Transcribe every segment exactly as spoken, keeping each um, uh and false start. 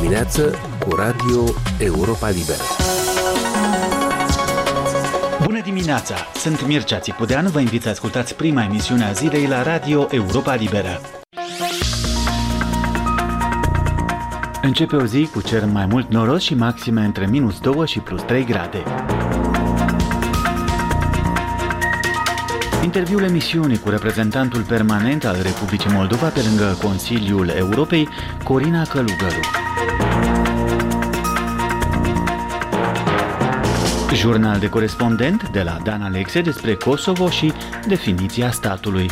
dimineață cu Radio Europa Liberă. Bună dimineața! Sunt Mircea Țipudean, vă invit să ascultați prima emisiune a zilei la Radio Europa Liberă. Începe o zi cu cer mai mult noros și maxime între minus doi și plus trei grade. Interviul emisiunii cu reprezentantul permanent al Republicii Moldova pe lângă Consiliul Europei, Corina Călugăru. Jurnal de corespondent de la Dan Alexe despre Kosovo și definiția statului.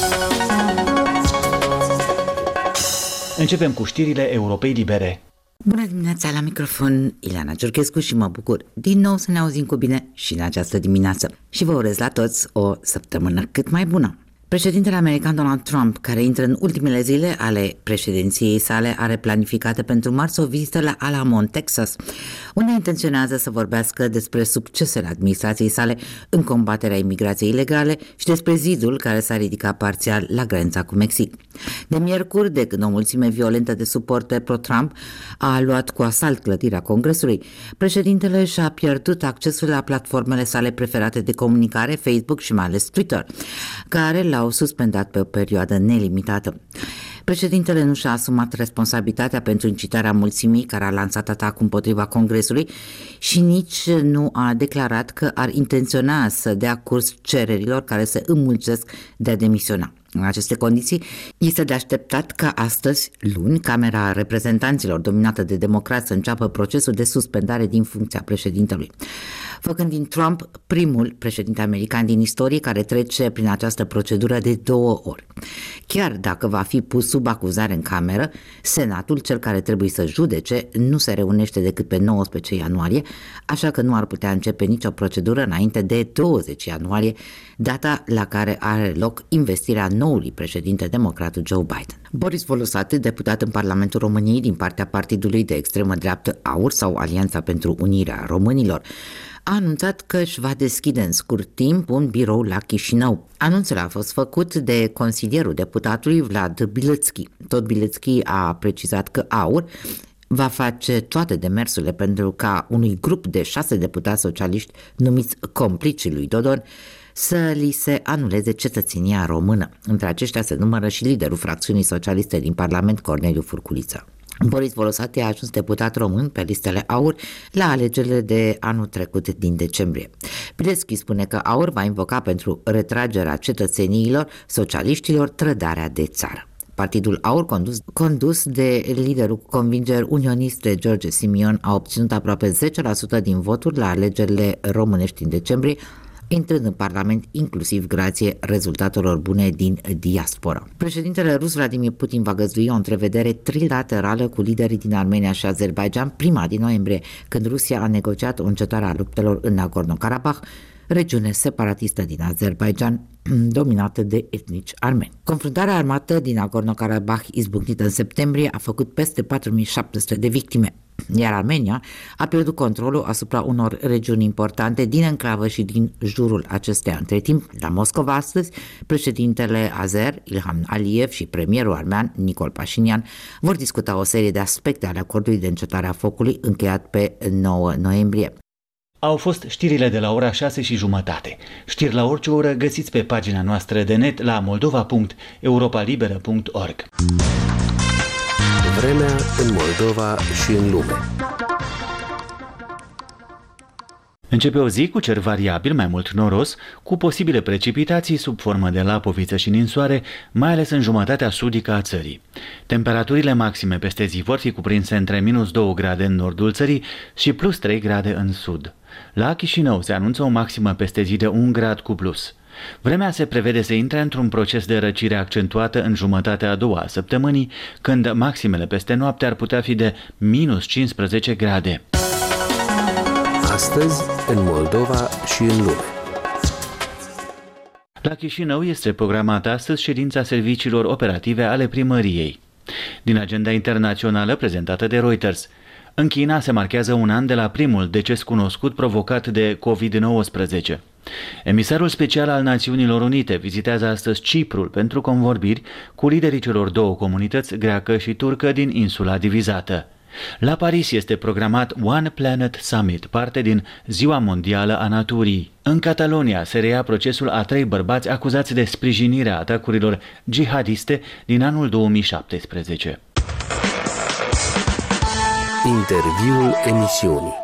Începem cu știrile Europei Libere. Bună dimineața, la microfon Ileana Giurchescu și mă bucur din nou să ne auzim cu bine și în această dimineață. Și vă urez la toți o săptămână cât mai bună. Președintele american Donald Trump, care intră în ultimele zile ale președinției sale, are planificată pentru marți o vizită la Alamo, în Texas, unde intenționează să vorbească despre succesele administrației sale în combaterea imigrației ilegale și despre zidul care s-a ridicat parțial la granița cu Mexic. De miercuri, de când o mulțime violentă de suporteri pro-Trump a luat cu asalt clădirea Congresului, președintele și-a pierdut accesul la platformele sale preferate de comunicare, Facebook și mai ales Twitter, care l-au suspendat pe o perioadă nelimitată. Președintele nu și-a asumat responsabilitatea pentru incitarea mulțimii care a lansat atacul împotriva Congresului și nici nu a declarat că ar intenționa să dea curs cererilor care se înmulțesc de a demisiona. În aceste condiții, este de așteptat ca astăzi, luni, Camera Reprezentanților, dominată de democrați, să înceapă procesul de suspendare din funcția președintelui, făcând din Trump primul președinte american din istorie care trece prin această procedură de două ori. Chiar dacă va fi pus sub acuzare în cameră, Senatul, cel care trebuie să judece, nu se reunește decât pe nouăsprezece ianuarie, așa că nu ar putea începe nicio procedură înainte de douăzeci ianuarie, data la care are loc investirea noului președinte democrat Joe Biden. Boris Volosate, deputat în Parlamentul României din partea partidului de extremă dreaptă AUR sau Alianța pentru Unirea Românilor, a anunțat că își va deschide în scurt timp un birou la Chișinău. Anunțul a fost făcut de consilierul deputatului Vlad Bilețchi. Tot Bilețchi a precizat că AUR va face toate demersurile pentru ca unui grup de șase deputați socialiști numiți complicii lui Dodon să li se anuleze cetățenia română. Între aceștia se numără și liderul fracțiunii socialiste din Parlament, Corneliu Furculiță. Boris Volosate a ajuns deputat român pe listele AUR la alegerile de anul trecut din decembrie. Bilețchi spune că AUR va invoca pentru retragerea cetățeniilor socialiștilor trădarea de țară. Partidul AUR, condus, condus de liderul cu convingeri unioniste George Simion, a obținut aproape zece la sută din voturi la alegerile românești din decembrie, intrând în Parlament inclusiv grație rezultatelor bune din diaspora. Președintele rus Vladimir Putin va găzdui o întrevedere trilaterală cu liderii din Armenia și Azerbaidjan, prima din noiembrie, când Rusia a negociat o încetare a luptelor în Nagorno-Karabakh, regiune separatistă din Azerbaidjan, dominată de etnici armeni. Confruntarea armată din Nagorno-Karabakh, izbucnită în septembrie, a făcut peste patru mii șapte sute de victime, iar Armenia a pierdut controlul asupra unor regiuni importante din enclavă și din jurul acesteia. Între timp, la Moscova astăzi, președintele azer, Ilham Aliyev, și premierul armean, Nicol Pașinian, vor discuta o serie de aspecte ale acordului de încetare a focului încheiat pe nouă noiembrie. Au fost știrile de la ora șase și jumătate. Știri la orice oră găsiți pe pagina noastră de net la moldova punct europa liberă punct org. Vremea în Moldova și în lume. Începe o zi cu cer variabil, mai mult noros, cu posibile precipitații sub formă de lapoviță și ninsoare, mai ales în jumătatea sudică a țării. Temperaturile maxime peste zi vor fi cuprinse între minus doi grade în nordul țării și plus trei grade în sud. La Chișinău se anunță o maximă peste zi de un grad cu plus. Vremea se prevede să intre într-un proces de răcire accentuată în jumătatea a doua a săptămânii, când maximele peste noapte ar putea fi de minus cincisprezece grade. Astăzi, în Moldova și în lume. La Chișinău este programată astăzi ședința serviciilor operative ale primăriei. Din agenda internațională prezentată de Reuters, în China se marchează un an de la primul deces cunoscut provocat de covid nouăsprezece. Emisarul special al Națiunilor Unite vizitează astăzi Ciprul pentru convorbiri cu liderii celor două comunități, greacă și turcă, din insula divizată. La Paris este programat One Planet Summit, parte din Ziua Mondială a Naturii. În Catalonia se reia procesul a trei bărbați acuzați de sprijinirea atacurilor jihadiste din anul două mii șaptesprezece. Interviul emisiunii.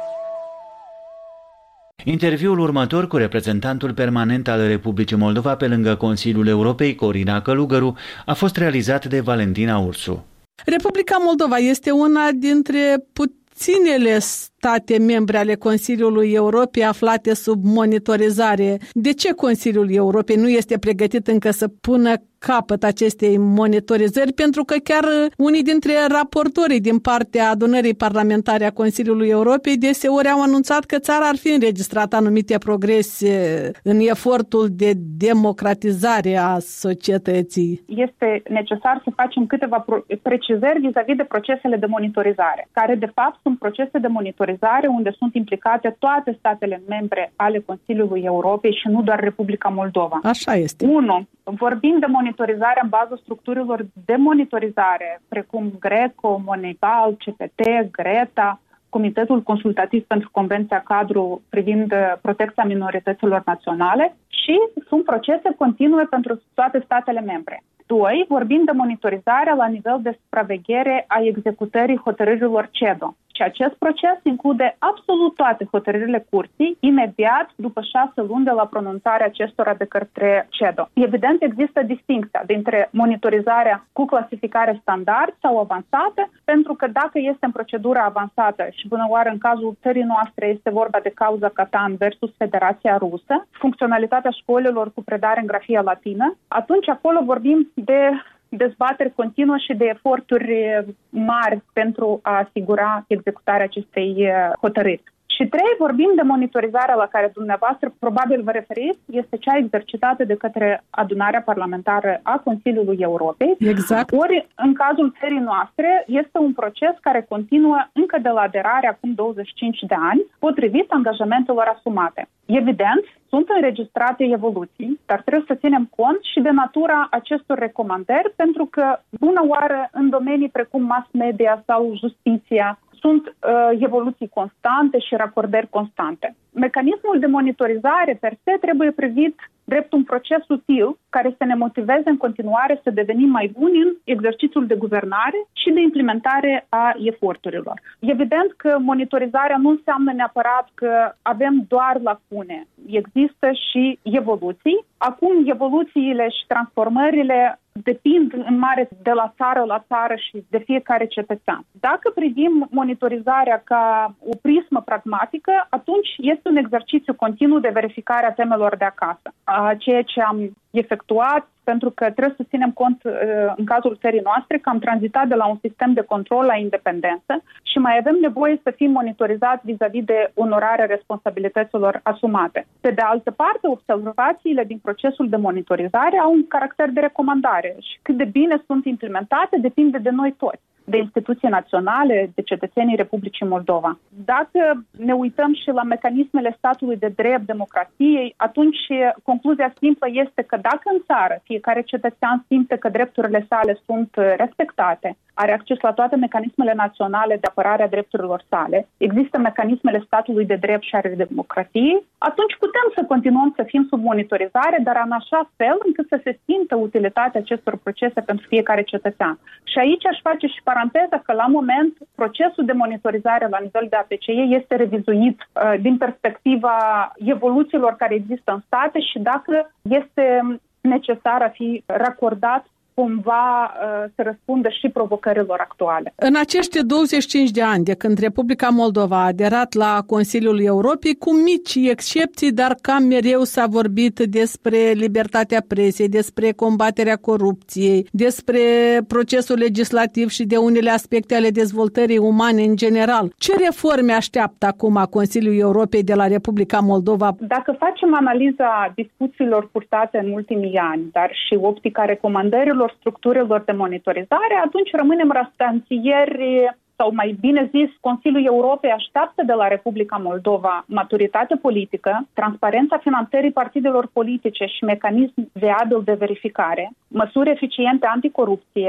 Interviul următor cu reprezentantul permanent al Republicii Moldova pe lângă Consiliul Europei, Corina Călugăru, a fost realizat de Valentina Ursu. Republica Moldova este una dintre puținele state membre ale Consiliului Europei aflate sub monitorizare. De ce Consiliul Europei nu este pregătit încă să pună capăt acestei monitorizări? Pentru că chiar unii dintre raportorii din partea adunării parlamentare a Consiliului Europei deseori au anunțat că țara ar fi înregistrat anumite progrese în efortul de democratizare a societății. Este necesar să facem câteva precizări vis-a-vis de procesele de monitorizare, care de fapt sunt procese de monitorizare unde sunt implicate toate statele membre ale Consiliului Europei și nu doar Republica Moldova. Așa este. unu. Vorbim de monitorizare în baza structurilor de monitorizare, precum Greco, Moneyball, C P T, Greta, Comitetul Consultativ pentru Convenția Cadru privind protecția minorităților naționale și sunt procese continue pentru toate statele membre. doi. Vorbim de monitorizare la nivel de supraveghere a executării hotărârilor C E D O. Și acest proces include absolut toate hotărârile curții, imediat după șase luni de la pronunțarea acestora de către C E D O. Evident, există distincția dintre monitorizarea cu clasificare standard sau avansată, pentru că dacă este în procedura avansată și până oară în cazul țării noastre este vorba de cauza Catan versus Federația Rusă, funcționalitatea școlilor cu predare în grafie latină, atunci acolo vorbim de dezbateri continuă și de eforturi mari pentru a asigura executarea acestei hotărâri. Și trei, vorbim de monitorizarea la care dumneavoastră probabil vă referiți, este cea exercitată de către adunarea parlamentară a Consiliului Europei. Exact. Ori, în cazul țării noastre, este un proces care continuă încă de la aderare acum douăzeci și cinci de ani, potrivit angajamentelor asumate. Evident, sunt înregistrate evoluții, dar trebuie să ținem cont și de natura acestor recomandări, pentru că, bună oară, în domenii precum mass media sau justiția, sunt uh, evoluții constante și racordări constante. Mecanismul de monitorizare per se trebuie privit drept un proces util care să ne motiveze în continuare să devenim mai buni în exercițiul de guvernare și de implementare a eforturilor. Evident că monitorizarea nu înseamnă neapărat că avem doar lacune. Există și evoluții. Acum, evoluțiile și transformările depind în mare de la țară la țară și de fiecare cetățean. Dacă privim monitorizarea ca o prismă pragmatică, atunci este un exercițiu continuu de verificare a temelor de acasă. A ceea ce am efectuat, pentru că trebuie să ținem cont în cazul țării noastre că am tranzitat de la un sistem de control la independență și mai avem nevoie să fim monitorizați vis-a-vis de onorarea responsabilităților asumate. Pe de altă parte, observațiile din procesul de monitorizare au un caracter de recomandare și cât de bine sunt implementate depinde de noi toți, de instituții naționale, de cetățenii Republicii Moldova. Dacă ne uităm și la mecanismele statului de drept, democrației, atunci concluzia simplă este că dacă în țară fiecare cetățean simte că drepturile sale sunt respectate, are acces la toate mecanismele naționale de apărare a drepturilor sale, există mecanismele statului de drept și ale democrației, atunci putem să continuăm să fim sub monitorizare, dar în așa fel încât să se simtă utilitatea acestor procese pentru fiecare cetățean. Și aici aș face și paranteza că la moment procesul de monitorizare la nivel de A P C E este revizuit uh, din perspectiva evoluțiilor care există în state și dacă este necesar a fi racordat cumva uh, să răspundă și provocărilor actuale. În acești douăzeci și cinci de ani de când Republica Moldova a aderat la Consiliul Europei, cu mici excepții, dar cam mereu s-a vorbit despre libertatea presei, despre combaterea corupției, despre procesul legislativ și de unele aspecte ale dezvoltării umane în general. Ce reforme așteaptă acum Consiliul Europei de la Republica Moldova? Dacă facem analiza discuțiilor purtate în ultimii ani, dar și optica recomandărilor structurilor de monitorizare, atunci rămânem răstanțieri, sau mai bine zis, Consiliul Europei așteaptă de la Republica Moldova maturitate politică, transparența finanțării partidelor politice și mecanism viabil de verificare, măsuri eficiente anticorupție,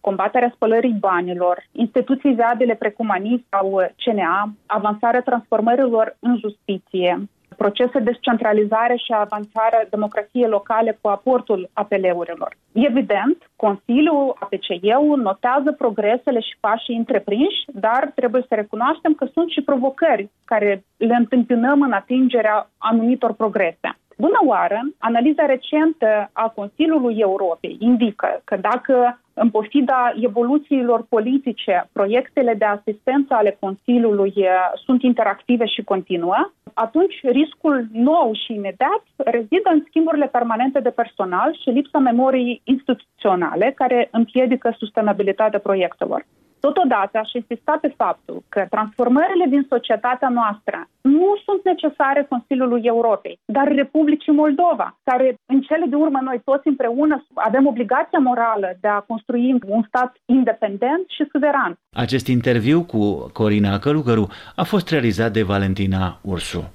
combaterea spălării banilor, instituții viabile precum A N I sau C N A, avansarea transformărilor în justiție, procese de descentralizare și avansarea democrației locale cu aportul A P L-urilor. Evident, Consiliul A P C E-ul notează progresele și pașii întreprinși, dar trebuie să recunoaștem că sunt și provocări care le întâmpinăm în atingerea anumitor progrese. Bună oară, analiza recentă a Consiliului Europei indică că dacă, în pofida evoluțiilor politice, proiectele de asistență ale Consiliului sunt interactive și continuă, atunci riscul nou și imediat rezidă în schimburile permanente de personal și lipsa memoriei instituționale care împiedică sustenabilitatea proiectelor. Totodată aș insista pe faptul că transformările din societatea noastră nu sunt necesare Consiliului Europei, dar Republicii Moldova, care în cele de urmă noi toți împreună avem obligația morală de a construi un stat independent și suveran. Acest interviu cu Corina Călugăru a fost realizat de Valentina Ursu.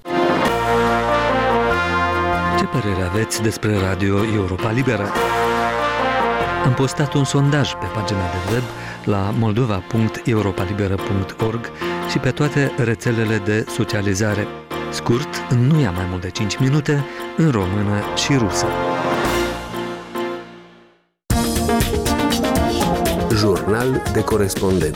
Ce părere aveți despre Radio Europa Liberă? Am postat un sondaj pe pagina de web la moldova punct europa liberă punct org și pe toate rețelele de socializare. Scurt, nu ia mai mult de cinci minute, în română și rusă. Jurnal de corespondent.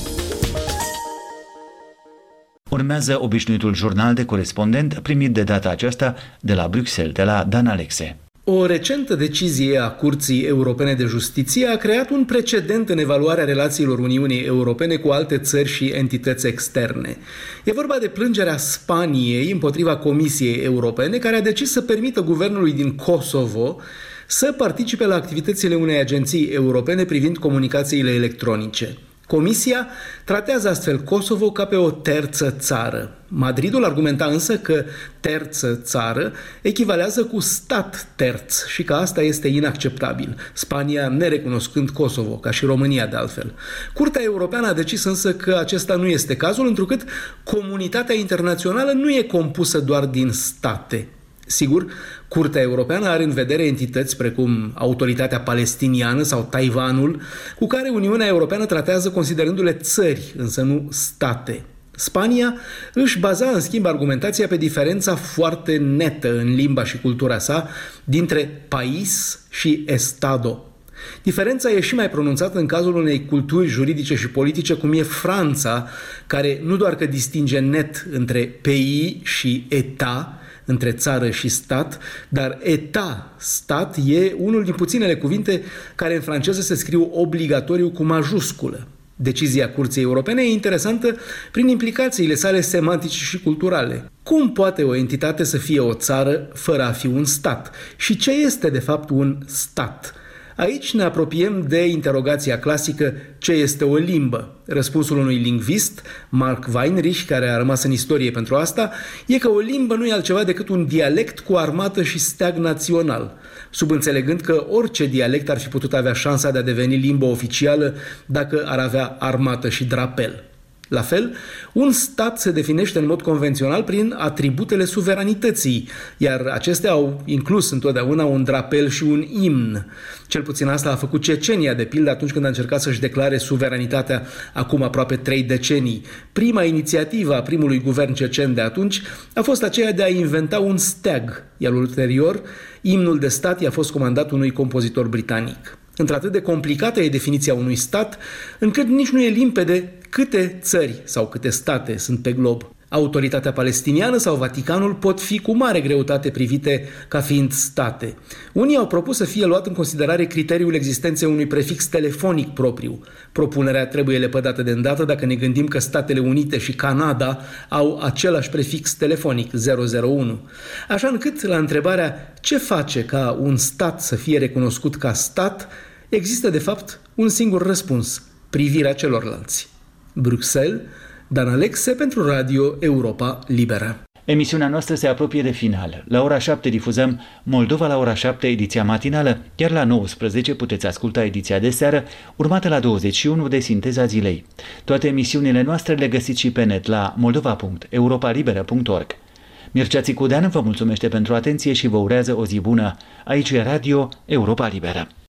Urmează obișnuitul jurnal de corespondent primit de data aceasta de la Bruxelles, de la Dan Alexe. O recentă decizie a Curții Europene de Justiție a creat un precedent în evaluarea relațiilor Uniunii Europene cu alte țări și entități externe. E vorba de plângerea Spaniei împotriva Comisiei Europene, care a decis să permită guvernului din Kosovo să participe la activitățile unei agenții europene privind comunicațiile electronice. Comisia tratează astfel Kosovo ca pe o terță țară. Madridul argumenta însă că terță țară echivalează cu stat terț și că asta este inacceptabil, Spania nerecunoscând Kosovo, ca și România de altfel. Curtea Europeană a decis însă că acesta nu este cazul, întrucât comunitatea internațională nu e compusă doar din state. Sigur, Curtea Europeană are în vedere entități precum Autoritatea Palestiniană sau Taiwanul, cu care Uniunea Europeană tratează considerându-le țări, însă nu state. Spania își baza în schimb argumentația pe diferența foarte netă în limba și cultura sa dintre país și estado. Diferența e și mai pronunțată în cazul unei culturi juridice și politice cum e Franța, care nu doar că distinge net între pays și état, între țară și stat, dar état, stat, e unul din puținele cuvinte care în franceză se scriu obligatoriu cu majusculă. Decizia Curții Europene e interesantă prin implicațiile sale semantice și culturale. Cum poate o entitate să fie o țară fără a fi un stat? Și ce este de fapt un stat? Aici ne apropiem de interogația clasică: ce este o limbă? Răspunsul unui lingvist, Mark Weinrich, care a rămas în istorie pentru asta, e că o limbă nu e altceva decât un dialect cu armată și steag național, subînțelegând că orice dialect ar fi putut avea șansa de a deveni limbă oficială dacă ar avea armată și drapel. La fel, un stat se definește în mod convențional prin atributele suveranității, iar acestea au inclus întotdeauna un drapel și un imn. Cel puțin asta a făcut Cecenia, de pildă, atunci când a încercat să-și declare suveranitatea acum aproape trei decenii. Prima inițiativă a primului guvern cecen de atunci a fost aceea de a inventa un steag, iar ulterior imnul de stat i-a fost comandat unui compozitor britanic. Într-atât de complicată e definiția unui stat, încât nici nu e limpede câte țări sau câte state sunt pe glob. Autoritatea palestiniană sau Vaticanul pot fi cu mare greutate privite ca fiind state. Unii au propus să fie luat în considerare criteriul existenței unui prefix telefonic propriu. Propunerea trebuie lepădată de îndată dacă ne gândim că Statele Unite și Canada au același prefix telefonic, zero zero unu. Așa încât, la întrebarea ce face ca un stat să fie recunoscut ca stat, există de fapt un singur răspuns: privirea celorlalți. Bruxelles, Dan Alexe pentru Radio Europa Liberă. Emisiunea noastră se apropie de final. La ora șapte difuzăm Moldova la ora șapte, ediția matinală, iar la nouăsprezece puteți asculta ediția de seară, urmată la douăzeci și unu de Sinteza Zilei. Toate emisiunile noastre le găsiți și pe net la moldova punct europa liberă punct org. Mircea Țicudean vă mulțumește pentru atenție și vă urează o zi bună. Aici e Radio Europa Liberă.